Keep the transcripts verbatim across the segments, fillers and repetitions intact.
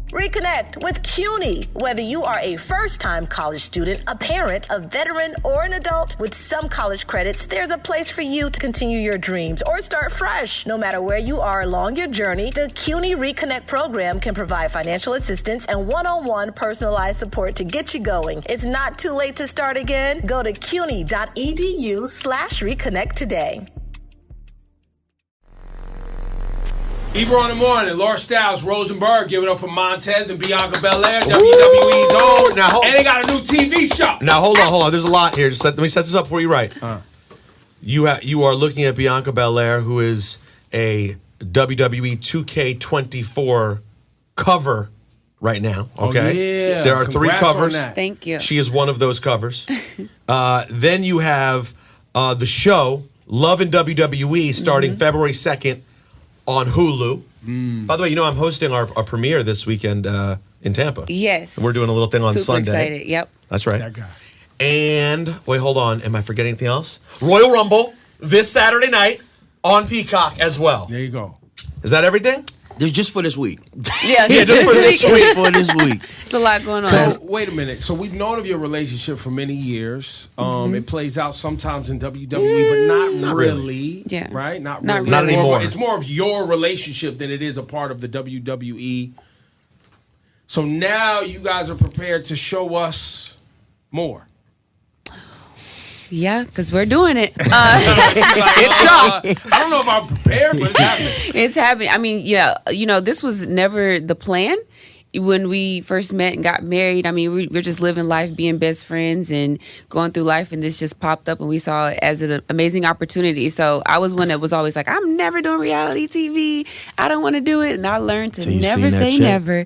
Reconnect with CUNY. Whether you are a first-time college student, a parent, a veteran, or an adult, with some college credits, there's a place for you to continue your dreams or start fresh. No matter where you are along your journey, the CUNY Reconnect program can provide financial assistance and one-on-one personalized support to get you going. It's not too late to start again. Go to cuny.edu slash reconnect today. Ebro in the morning, Laura Styles, Rosenberg, give it up for Montez and Bianca Belair, W W E's own. Now, hold, and they got a new T V show. Now, hold on, hold on. There's a lot here. Just let, let me set this up for you right. Uh. You, ha- you are looking at Bianca Belair, who is a W W E two K twenty-four cover right now. Okay? Oh, yeah. There are Congrats three covers. on that. Thank you. She is one of those covers. uh, then you have uh, the show, Love in W W E, starting mm-hmm. February second. On Hulu. Mm. By the way, you know I'm hosting our, our premiere this weekend uh, in Tampa. Yes. And we're doing a little thing on Super Sunday. Excited. Yep. That's right. That guy. And wait, hold on. Am I forgetting anything else? Royal Rumble this Saturday night on Peacock as well. There you go. Is that everything? Just for this week. Yeah, yeah, just for this week. For this week. It's a lot going on. So, wait a minute. So we've known of your relationship for many years. Um, mm-hmm. It plays out sometimes in W W E, but not, not really. really. Yeah. Right? Not, not really. Not anymore. It's more of your relationship than it is a part of the W W E. So now you guys are prepared to show us more. Yeah, because we're doing it. Uh, it's uh, I don't know if I'm prepared, but it's happening. It's happening. I mean, yeah, you know, this was never the plan. When we first met and got married, I mean, we, we're just living life, being best friends and going through life. And this just popped up and we saw it as an amazing opportunity. So I was one that was always like, I'm never doing reality T V. I don't want to do it. And I learned to never say check. never.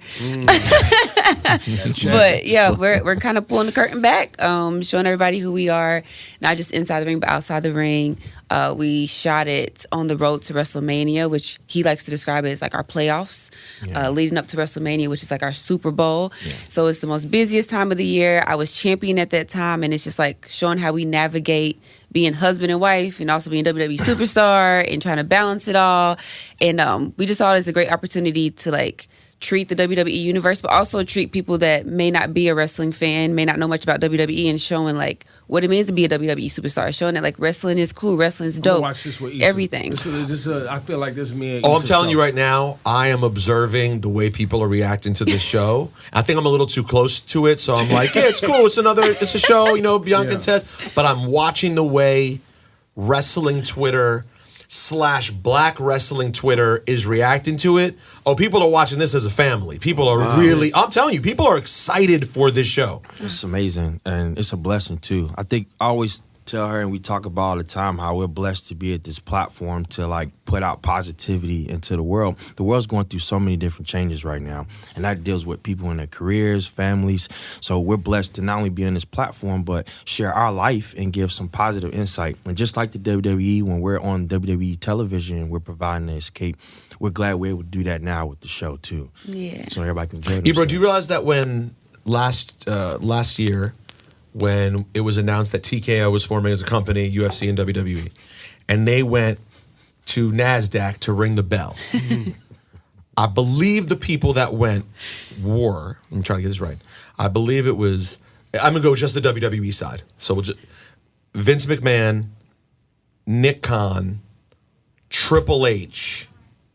Mm. But yeah, we're we're kind of pulling the curtain back, um, showing everybody who we are, not just inside the ring, but outside the ring. Uh, we shot it on the road to WrestleMania, which he likes to describe it as like our playoffs, yeah. uh, leading up to WrestleMania, which is like our Super Bowl. Yeah. So it's the most busiest time of the year. I was champion at that time, and it's just like showing how we navigate being husband and wife and also being W W E superstar and trying to balance it all. And um, we just saw it as a great opportunity to like treat the W W E universe, but also treat people that may not be a wrestling fan, may not know much about W W E, and showing like what it means to be a W W E superstar, showing that like wrestling is cool, wrestling's dope. Watch this with Issa. Everything. This is, this is a, I feel like this is me and Oh, Issa I'm telling show. you right now, I am observing the way people are reacting to this show. I think I'm a little too close to it, so I'm like, yeah, it's cool. It's another, it's a show, you know, Bianca Yeah. and Tess. But I'm watching the way wrestling Twitter slash black wrestling Twitter is reacting to it. Oh, people are watching this as a family. People are wow. really, I'm telling you, people are excited for this show. It's amazing, and it's a blessing, too. I think I always tell her, and we talk about all the time, how we're blessed to be at this platform to, like, put out positivity into the world. The world's going through so many different changes right now, and that deals with people in their careers, families. So we're blessed to not only be on this platform, but share our life and give some positive insight. And just like the W W E, when we're on W W E television and we're providing an escape, we're glad we're able to do that now with the show, too. Yeah. So everybody can enjoy it. Ebro, do you realize that when last uh, last year, when it was announced that T K O was forming as a company, U F C and W W E, and they went to NASDAQ to ring the bell. I believe the people that went were, I'm trying to get this right, I believe it was, I'm going to go just the W W E side. So we'll just, Vince McMahon, Nick Khan, Triple H,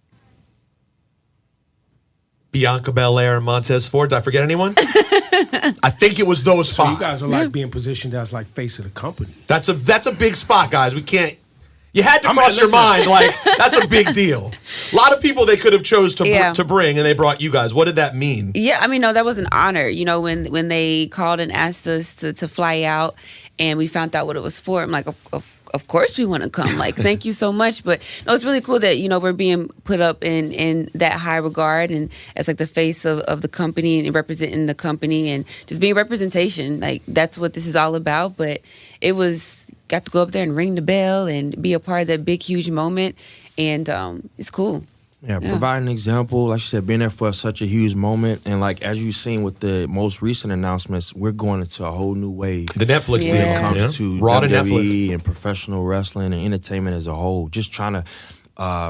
Bianca Belair, and Montez Ford. Did I forget anyone? I think it was those So five. you guys are like being positioned as like face of the company. That's a that's a big spot, guys. We can't. You had to I'm cross gonna your listen. mind. Like that's a big deal. A lot of people they could have chose to br- Yeah. to bring, and they brought you guys. What did that mean? Yeah, I mean, no, that was an honor. You know, when when they called and asked us to, to fly out, and we found out what it was for, I'm like, of, of, of course we want to come. Like, thank you so much. But no, it's really cool that, you know, we're being put up in, in that high regard and as like the face of, of the company and representing the company and just being representation. Like, that's what this is all about. But it was, got to go up there and ring the bell and be a part of that big, huge moment. And um, it's cool. Yeah, Yeah. provide an example, like you said, being there for such a huge moment. And like as you've seen with the most recent announcements, we're going into a whole new wave. The Netflix Yeah. deal When it comes yeah. to Raw to W W E Netflix. and professional wrestling and entertainment as a whole. Just trying to uh,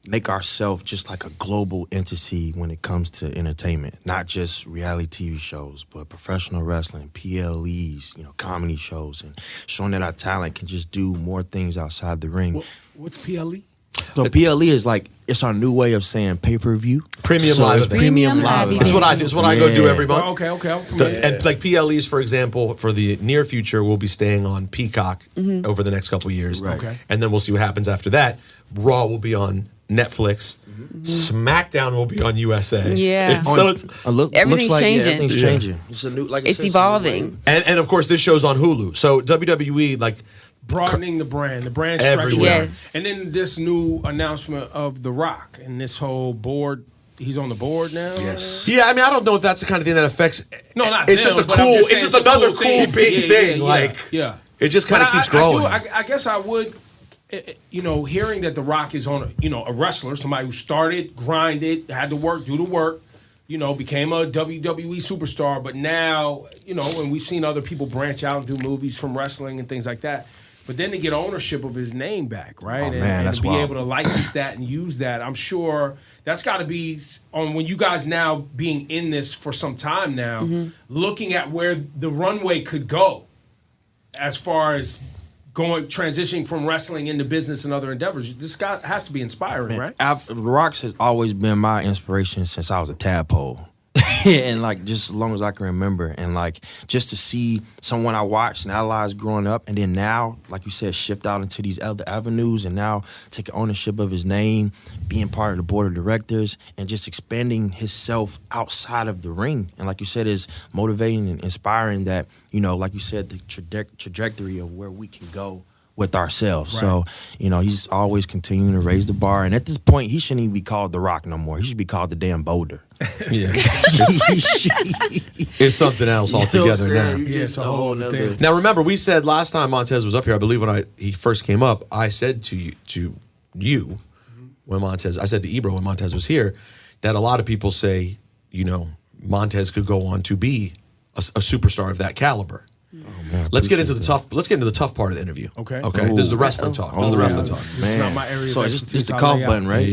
make ourselves just like a global entity when it comes to entertainment, not just reality T V shows, but professional wrestling, P L Es, you know, comedy shows, and showing that our talent can just do more things outside the ring. What, what's P L E? So P L E is like, it's our new way of saying pay-per-view. Premium so live it's event. premium Premium live live event. It's what I do. It's what I go do Yeah. every month. Oh, okay, okay. I'm The- familiar. and like P L Es, for example, for the near future, will be staying on Peacock over the next couple of years. Right. Okay. And then we'll see what happens after that. Raw will be on Netflix. SmackDown will be on U S A. Yeah. so it's Uh, look, Everything's looks like, changing. Yeah, everything's Yeah. changing. It's a new, like I It's said, a new evolving. wave. and, and of course this show's on Hulu. So W W E like Broadening the brand, the brand Everywhere. stretching. Yes. And then this new announcement of The Rock and this whole board. He's on the board now. Yes. yeah, I mean I don't know if that's the kind of thing that affects. No, not It's them, just a but I'm cool. just it's saying just it's a another cool cool, thing. big Yeah, yeah, thing. yeah, like yeah. it just kind of But keeps I, growing. I, do, I, I guess I would, eh, eh, you know, hearing that The Rock is on, a, you know, a wrestler, somebody who started, grinded, had to work, do the work, you know, became a W W E superstar, but now, you know, and we've seen other people branch out and do movies from wrestling and things like that. But then to get ownership of his name back, right? Oh, and, man, and that's to be wild. able to license that and use that, I'm sure that's got to be on when you guys now being in this for some time now, Mm-hmm. looking at where the runway could go as far as going transitioning from wrestling into business and other endeavors. This guy has to be inspiring, right? I've, The Rocks has always been my inspiration since I was a tadpole. And like just as long as I can remember, and like just to see someone I watched and idolized growing up, and then now, like you said, shift out into these other avenues, and now take ownership of his name, being part of the board of directors, and just expanding himself outside of the ring. And like you said, is motivating and inspiring that, you know, like you said, the traje- trajectory of where we can go with ourselves. Right. So, you know, he's always continuing to raise the bar. And at this point, he shouldn't even be called The Rock no more. He should be called the damn Boulder. yeah, He should- it's something else You know what I'm altogether saying? now. You Yeah, just it's a whole other nother- thing. Now remember, we said last time Montez was up here. I believe when I he first came up, I said to you to you when Montez, I said to Ebro when Montez was here, that a lot of people say, you know, Montez could go on to be a, a superstar of that caliber. Man, Let's get into the appreciate tough. Let's get into the tough part of the interview. Okay. Okay. This is the wrestling talk. This is the Oh, wrestling yeah. talk. It's Man. not my area of So it's just, expertise. it's the I'll cough lay out. button, right?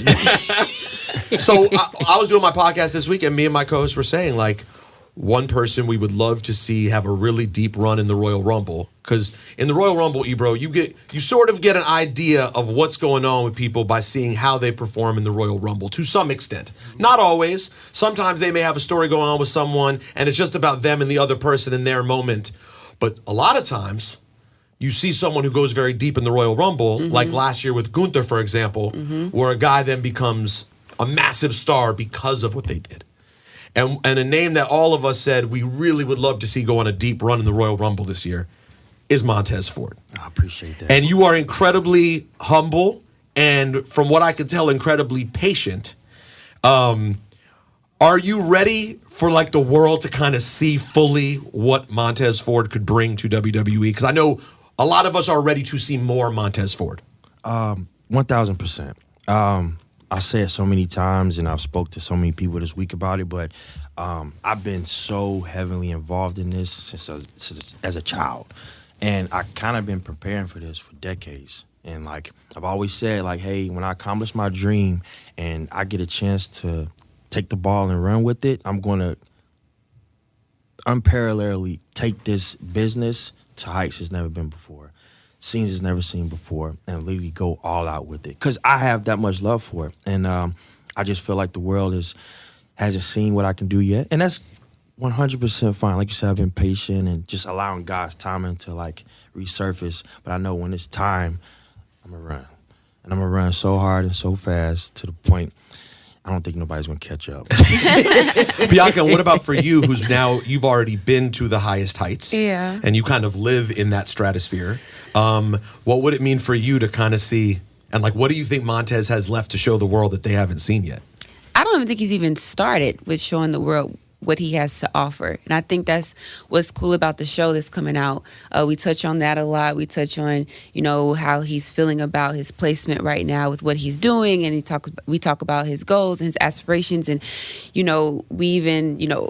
Yeah. So I, I was doing my podcast this week, and me and my co-host were saying, like, one person we would love to see have a really deep run in the Royal Rumble, because in the Royal Rumble, Ebro, you get you sort of get an idea of what's going on with people by seeing how they perform in the Royal Rumble to some extent. Not always. Sometimes they may have a story going on with someone, and it's just about them and the other person in their moment. But a lot of times, you see someone who goes very deep in the Royal Rumble, like last year with Gunther, for example, where a guy then becomes a massive star because of what they did. And, and a name that all of us said we really would love to see go on a deep run in the Royal Rumble this year is Montez Ford. I appreciate that. And you are incredibly humble and, from what I can tell, incredibly patient. Um, are you ready for like the world to kind of see fully what Montez Ford could bring to W W E? Because I know a lot of us are ready to see more Montez Ford. Um, one thousand percent. Um, I say it so many times, and I've spoke to so many people this week about it, but um, I've been so heavily involved in this since, I, since as a child. And I kind of been preparing for this for decades. And, like, I've always said, like, hey, when I accomplish my dream and I get a chance to take the ball and run with it, I'm going to unparalleledly take this business to heights it's never been before, scenes it's never seen before, and literally go all out with it. Because I have that much love for it. And um, I just feel like the world is hasn't seen what I can do yet. And that's one hundred percent fine. Like you said, I've been patient and just allowing God's timing to, like, resurface. But I know when it's time, I'm going to run. And I'm going to run so hard and so fast to the point I don't think nobody's going to catch up. Bianca, what about for you, who's now, you've already been to the highest heights. Yeah. And you kind of live in that stratosphere. Um, what would it mean for you to kind of see, and like, what do you think Montez has left to show the world that they haven't seen yet? I don't even think he's even started with showing the world what he has to offer. And I think that's what's cool about the show that's coming out. Uh, we touch on that a lot. We touch on, you know, how he's feeling about his placement right now with what he's doing. And he talks, we talk about his goals and his aspirations. And, you know, we even, you know,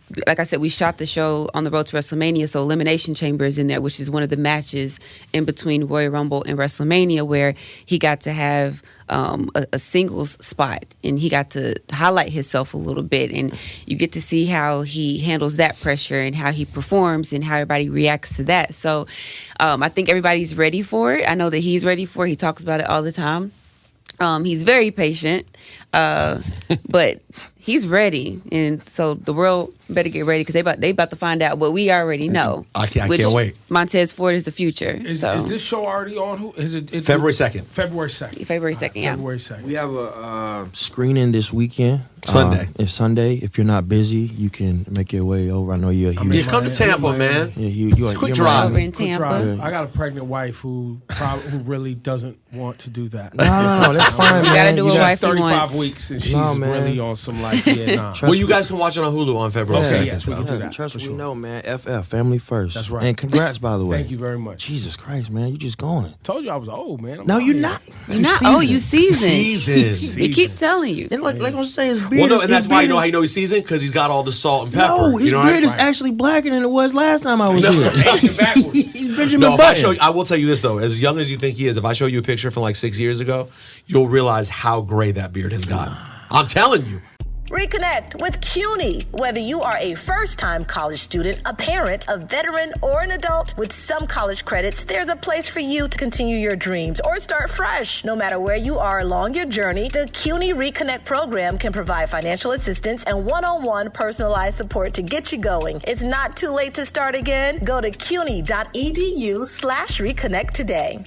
like I said, we shot the show on the road to WrestleMania, so Elimination Chamber is in there, which is one of the matches in between Royal Rumble and WrestleMania, where he got to have um, a, a singles spot, and he got to highlight himself a little bit, and you get to see how he handles that pressure and how he performs and how everybody reacts to that. So um, I think everybody's ready for it. I know that he's ready for it. He talks about it all the time. Um, he's very patient, uh, but he's ready, and so the world better get ready because they about they about to find out what we already know. I can't, I which can't wait. Montez Ford is the future. Is, so. is this show already on? Who is it? It's February second. February second. February second, yeah. February second. We have a uh, screening this weekend. Sunday. Uh, it's Sunday. If you're not busy, you can make your way over. I know you're a huge. Yeah, come to Tampa, man. Yeah, you, you It's are, a quick you're drive. Over in Quick Tampa. drive. I got a pregnant wife who prob- who really doesn't want to do that. No, no, no, that's fine, You man. gotta do You what She's got- wifey thirty-five wants. weeks and she's No, man. really on some like yeah nah. Trust Well, you me. guys can watch it on Hulu on February Okay, second. yes, we can do that. Trust for me, sure. know, man. F F, family first. That's right. And congrats, by the way. Thank you very much. Jesus Christ, man, you just going. Told you I was old, man. I'm No, out you're here. not. You're not. Oh, you seasoned. Season. We keep telling you. And like, like I'm saying, his beard. Well, no, is- and that's his why you beard know how is- you know he's seasoned because he's got all the salt and pepper. No, his you know beard is right? actually blacker than it was last time I was here. Aging backwards. He's Benjamin No, if I Button. show you, I will tell you this though. As young as you think he is, if I show you a picture from like six years ago, you'll realize how gray that beard has gotten. I'm telling you. Reconnect with CUNY. Whether you are a first-time college student, a parent, a veteran, or an adult, with some college credits, there's a place for you to continue your dreams or start fresh. No matter where you are along your journey, the CUNY Reconnect program can provide financial assistance and one-on-one personalized support to get you going. It's not too late to start again. Go to cuny.edu slash reconnect today.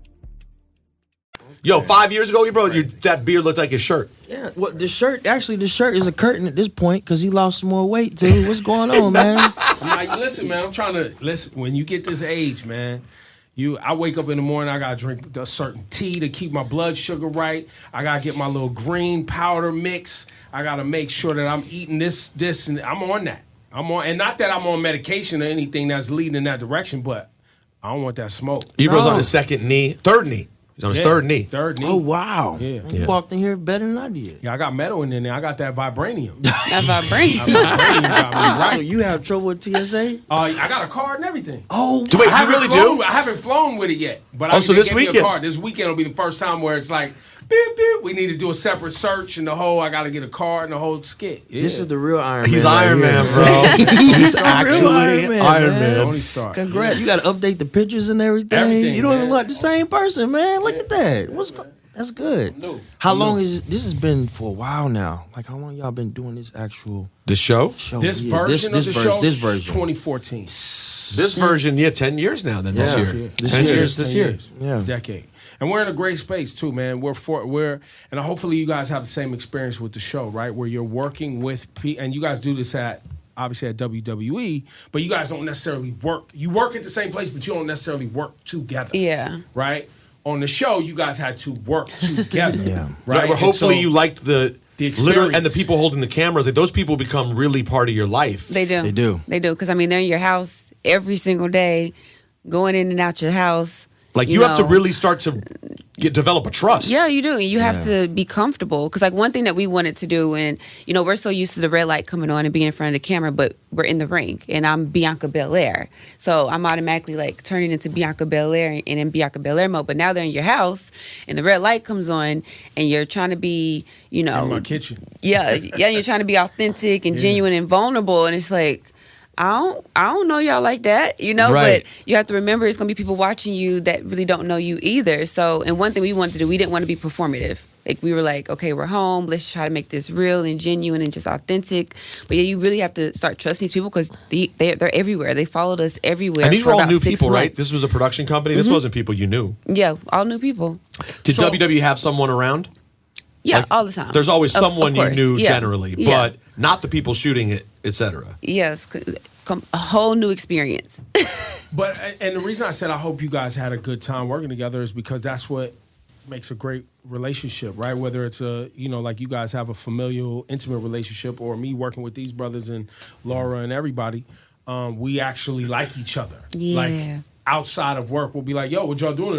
Yo, five years ago, bro, you, that beard looked like his shirt. Yeah, well, the shirt, actually, the shirt is a curtain at this point because he lost some more weight, too. What's going on, man? I'm like, listen, man, I'm trying to listen. When you get this age, man, you I wake up in the morning, I gotta drink a certain tea to keep my blood sugar right. I gotta get my little green powder mix. I gotta make sure that I'm eating this, this, and I'm on that. I'm on, and not that I'm on medication or anything that's leading in that direction, but I don't want that smoke. Ebro's No. on his second knee, third knee. He's on his Yeah, third knee. Third knee. Oh, wow. Yeah. You Yeah. walked in here better than I did. Yeah, I got metal in there. I got that vibranium. That vibranium. Vibranium got me So right. you have trouble with T S A? Uh, I got a card and everything. Oh, Do wait, I you haven't really flown, do? I haven't flown with it yet. But Oh, I so they this gave me a weekend- card. This weekend will be the first time where it's like, beep, beep. We need to do a separate search and the whole, I got to get a card and the whole skit. Yeah. This is the real Iron Man. He's right Iron here. Man, bro. He's actually Iron Man, Iron man. Man. Tony Stark. Congrats. You got to update the pictures and everything. Everything, you don't even man. look like the same person, man. Look at that. What's go- That's good. new. How I'm long new. is this? Has been for a while now. Like how long y'all been doing this actual The show? show? This Yeah, version this, of the ver- show, This version. twenty fourteen. This version, yeah, ten years now. Then this Yeah. year, Yeah. This ten year. years this ten year. years. Yeah. Decade. And we're in a great space too, man. We're for we're and hopefully you guys have the same experience with the show, right? Where you're working with pe- and you guys do this at obviously at W W E, but you guys don't necessarily work. You work at the same place, but you don't necessarily work together. Yeah. Right? On the show, you guys had to work together. Yeah. Right. Right, but And hopefully so- you liked the, The literally and the experience. people holding the cameras. Like those people become really part of your life. They do. They do. They do. Because, I mean, they're in your house every single day, going in and out your house. like you, have to know. really start to get develop a trust. Yeah, you do. You have Yeah. to be comfortable. Because, like, one thing that we wanted to do, and, you know, we're so used to the red light coming on and being in front of the camera, but we're in the ring, and I'm Bianca Belair. So I'm automatically, like, turning into Bianca Belair and in Bianca Belair mode. But now they're in your house, and the red light comes on, and you're trying to be, you know. in my kitchen. Yeah, yeah, you're trying to be authentic and genuine and vulnerable, and it's like, I don't, I don't know y'all like that, you know. Right. But you have to remember, it's gonna be people watching you that really don't know you either. So, and one thing we wanted to do, we didn't want to be performative. Like we were like, okay, we're home. Let's try to make this real and genuine and just authentic. But yeah, you really have to start trusting these people because they, they they're everywhere. They followed us everywhere. And these for were all about new six people, right? months. This was a production company. This wasn't people you knew. Yeah, all new people. Did So- W W E have someone around? Yeah, Like, all the time. There's always Of- of someone you course. knew Yeah. generally, Yeah. but not the people shooting it, et cetera. Yes, c- com- a whole new experience. But and the reason I said I hope you guys had a good time working together is because that's what makes a great relationship, right? Whether it's a you know like you guys have a familial, intimate relationship, or me working with these brothers and Laura and everybody, um, we actually like each other. Yeah. Like outside of work, we'll be like, "Yo, what y'all doing tonight?"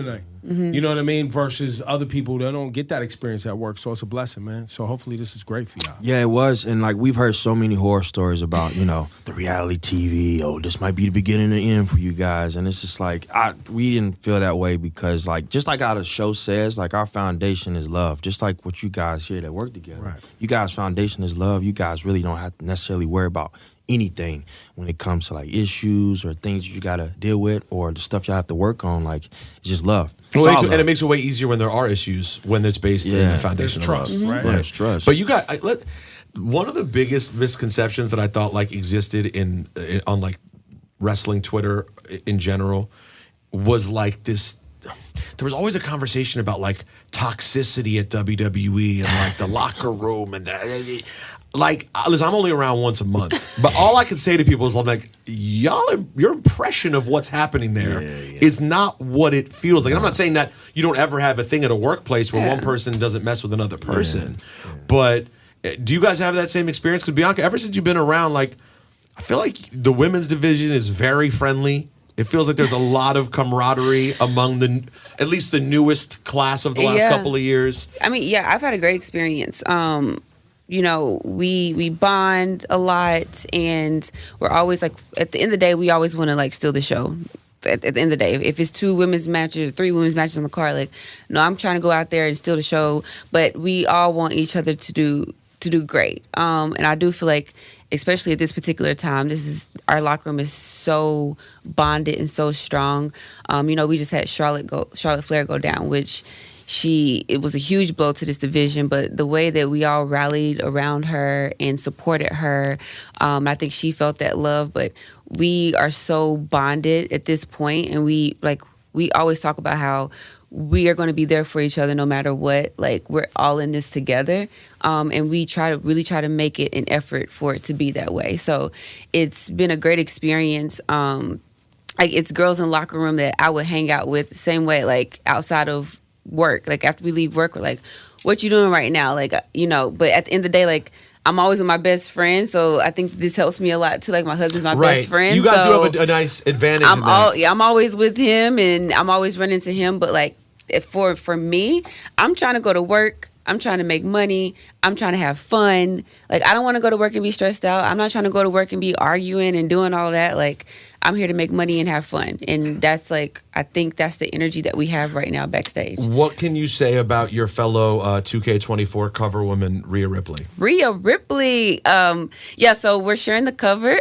Mm-hmm. You know what I mean? Versus other people that don't get that experience at work. So it's a blessing, man. So hopefully this is great for y'all. Yeah, it was. And like we've heard so many horror stories about, you know, the reality T V. Oh, this might be the beginning and the end for you guys. And it's just like, I we didn't feel that way because like, just like how the show says, like our foundation is love. Just like what you guys here that work together. Right. You guys' foundation is love. You guys really don't have to necessarily worry about anything when it comes to like issues or things you gotta deal with or the stuff y'all have to work on. Like it's just love. It's Well, all it makes- love. and it makes it way easier when there are issues when it's based in Yeah. the foundation There's of trust, love. right? Yeah, it's trust. But you got I, let, one of the biggest misconceptions that I thought like existed in, in on like wrestling Twitter in general was like this. There was always a conversation about like toxicity at W W E and like the locker room and the, like listen, I'm only around once a month, but all I can say to people is I'm like, y'all, your impression of what's happening there Yeah, yeah. is not what it feels like. And I'm not saying that you don't ever have a thing at a workplace where Yeah. one person doesn't mess with another person, but uh, do you guys have that same experience? Because Bianca, ever since you've been around, like I feel like the women's division is very friendly. It feels like there's a lot of camaraderie among the, at least the newest class of the last Yeah. couple of years. I mean, yeah, I've had a great experience. Um, you know, we we bond a lot, and we're always like, at the end of the day, we always want to like steal the show. At, at the end of the day, if it's two women's matches, three women's matches on the card, like, no, I'm trying to go out there and steal the show. But we all want each other to do to do great. Um, and I do feel like, especially at this particular time, this is our locker room is so bonded and so strong. Um, you know, we just had Charlotte go, Charlotte Flair go down, which she it was a huge blow to this division. But the way that we all rallied around her and supported her, um, I think she felt that love. But we are so bonded at this point, and we like we always talk about how we are going to be there for each other no matter what. Like, we're all in this together. Um, and we try to really try to make it an effort for it to be that way. So it's been a great experience. Um, like, it's girls in the locker room that I would hang out with the same way, like outside of work. Like, after we leave work, we're like, what you doing right now? Like, you know, but at the end of the day, like, I'm always with my best friend, so I think this helps me a lot too. Like, my husband's my Right. best friend. You guys so do have a, a nice advantage I'm in that. all yeah, I'm always with him, and I'm always running to him. But like, if for for me, I'm trying to go to work. I'm trying to make money. I'm trying to have fun. Like, I don't want to go to work and be stressed out. I'm not trying to go to work and be arguing and doing all that. Like, I'm here to make money and have fun. And that's like, I think that's the energy that we have right now backstage. What can you say about your fellow uh, two K twenty-four cover woman, Rhea Ripley? Rhea Ripley. Um, yeah, so we're sharing the cover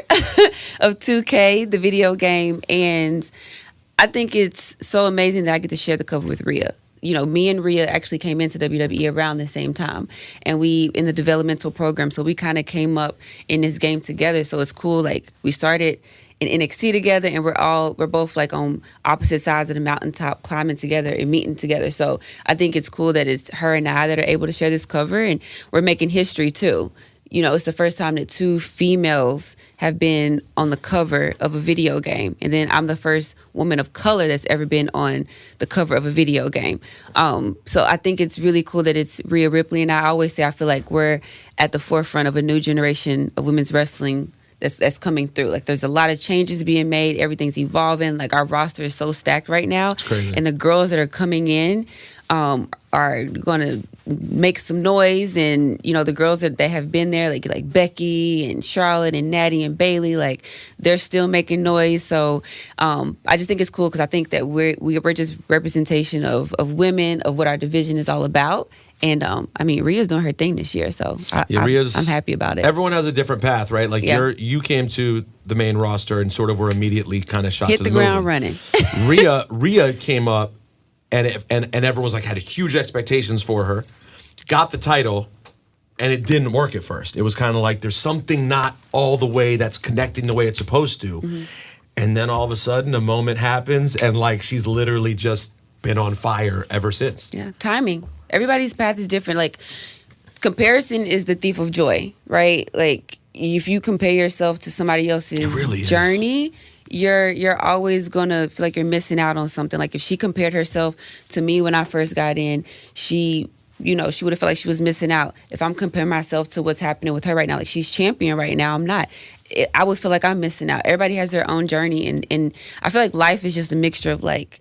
of two K, the video game. And I think it's so amazing that I get to share the cover with Rhea. You know, me and Rhea actually came into W W E around the same time, and we in the developmental program. So we kind of came up in this game together. So it's cool. Like, we started in N X T together, and we're all we're both like on opposite sides of the mountaintop, climbing together and meeting together. So I think it's cool that it's her and I that are able to share this cover, and we're making history too. You know, it's the first time that two females have been on the cover of a video game. And then I'm the first woman of color that's ever been on the cover of a video game. Um, so I think it's really cool that it's Rhea Ripley. And I always say I feel like we're at the forefront of a new generation of women's wrestling that's that's coming through. Like, there's a lot of changes being made. Everything's evolving. Like, our roster is so stacked right now. crazy. And the girls that are coming in um, are going to make some noise. And, you know, the girls that, that have been there, like like Becky and Charlotte and Natty and Bailey, like, they're still making noise. So um, I just think it's cool because I think that we're, we're just representation of, of women, of what our division is all about. And, um, I mean, Rhea's doing her thing this year, so I, Yeah, I, Rhea's- I'm happy about it. Everyone has a different path, right? Like, Yeah. you're you came to the main roster and sort of were immediately kind of shot Hit to the the, ground moon. running. Rhea Rhea came up and it, and and everyone's like had huge expectations for her. Got the title, and it didn't work at first. It was kind of like there's something not all the way that's connecting the way it's supposed to. Mm-hmm. And then all of a sudden a moment happens and like she's literally just been on fire ever since. Yeah, timing. Everybody's path is different. Like, comparison is the thief of joy, right? Like, if you compare yourself to somebody else's really is. journey, you're you're always gonna feel like you're missing out on something. Like, if she compared herself to me when I first got in, she, you know, she would have felt like she was missing out. If I'm comparing myself to what's happening with her right now, like, she's champion right now, I'm not. It, I would feel like I'm missing out. Everybody has their own journey, and and I feel like life is just a mixture of like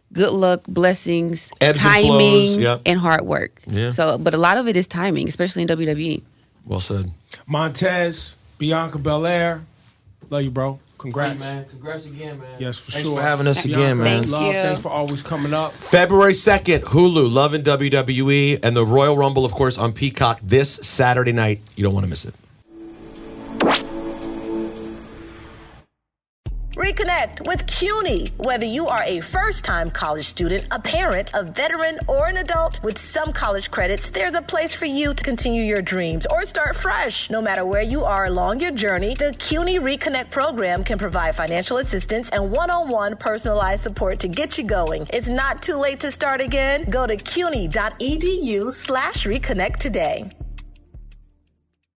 good luck, blessings, Ebbs and timing, flows, yep. and hard work. Yeah. So, but a lot of it is timing, especially in W W E. Well said. Montez, Bianca Belair, love you, bro. Congrats, Hey, man. Congrats again, man. Yes, for Thanks sure. for having us Bianca, again, man. Thank love, you. thanks for always coming up. February second, Hulu, Love and W W E, and the Royal Rumble, of course, on Peacock this Saturday night. You don't want to miss it. Reconnect with CUNY. Whether you are a first-time college student, a parent, a veteran, or an adult, with some college credits, there's a place for you to continue your dreams or start fresh. No matter where you are along your journey, the CUNY Reconnect program can provide financial assistance and one-on-one personalized support to get you going. It's not too late to start again. Go to cuny.edu slash reconnect today.